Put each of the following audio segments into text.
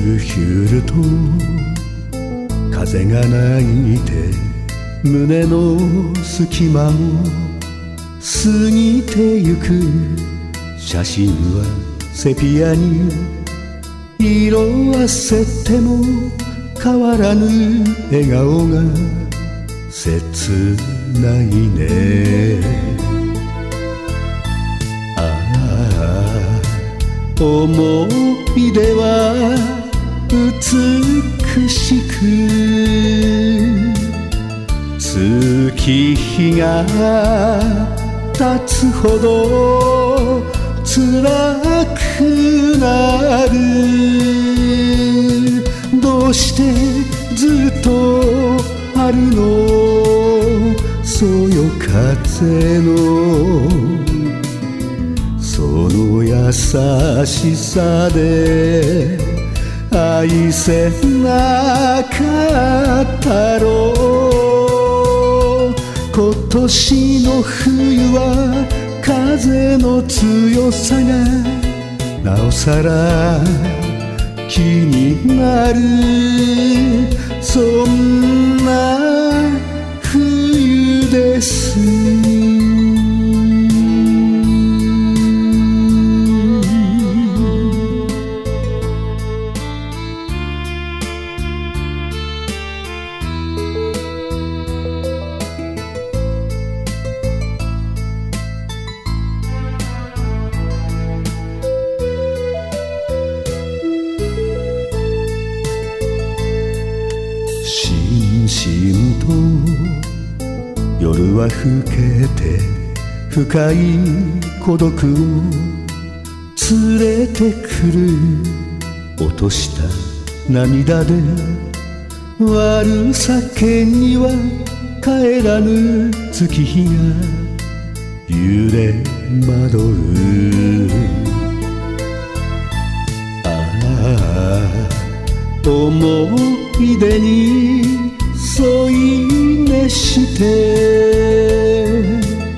ルヒュルと風が泣いて胸の隙間を過ぎてゆく。写真はセピアに色あせても変わらぬ笑顔が切ないね。思い出は美しく月日が経つほど辛くなる。どうしてずっとあるの、そよ風のその優しさで愛せなかったろう。今年の冬は風の強さがなおさら気になる。そんな冬です。しんしんと夜は更けて深い孤独を連れてくる。落とした涙で悪酒には帰らぬ月日が揺れ惑う。思い出に添い寝して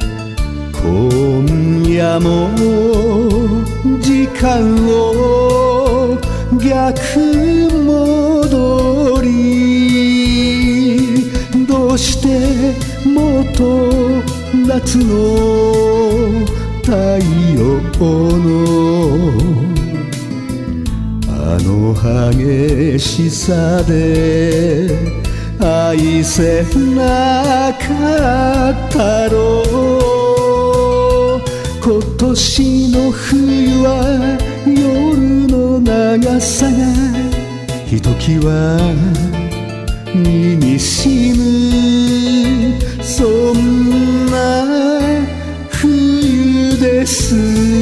今夜も時間を逆戻り。どうしてもっと夏の太陽のあの激しさで愛せなかったろう。今年の冬は夜の長さがひときわ身にしむ。そんな冬です。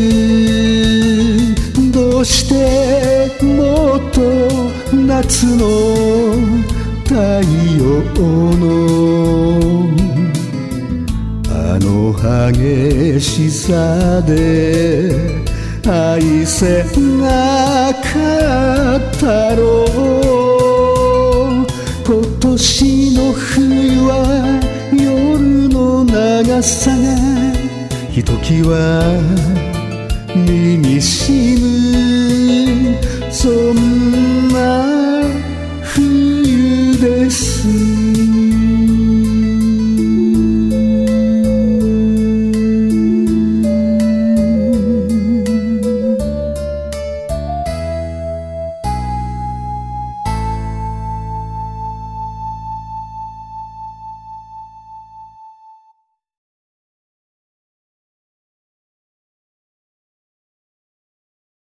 どうしてもっと夏の太陽のあの激しさで愛せなかったろう。今年の冬は夜の長さがひときわ身にしむ。そんな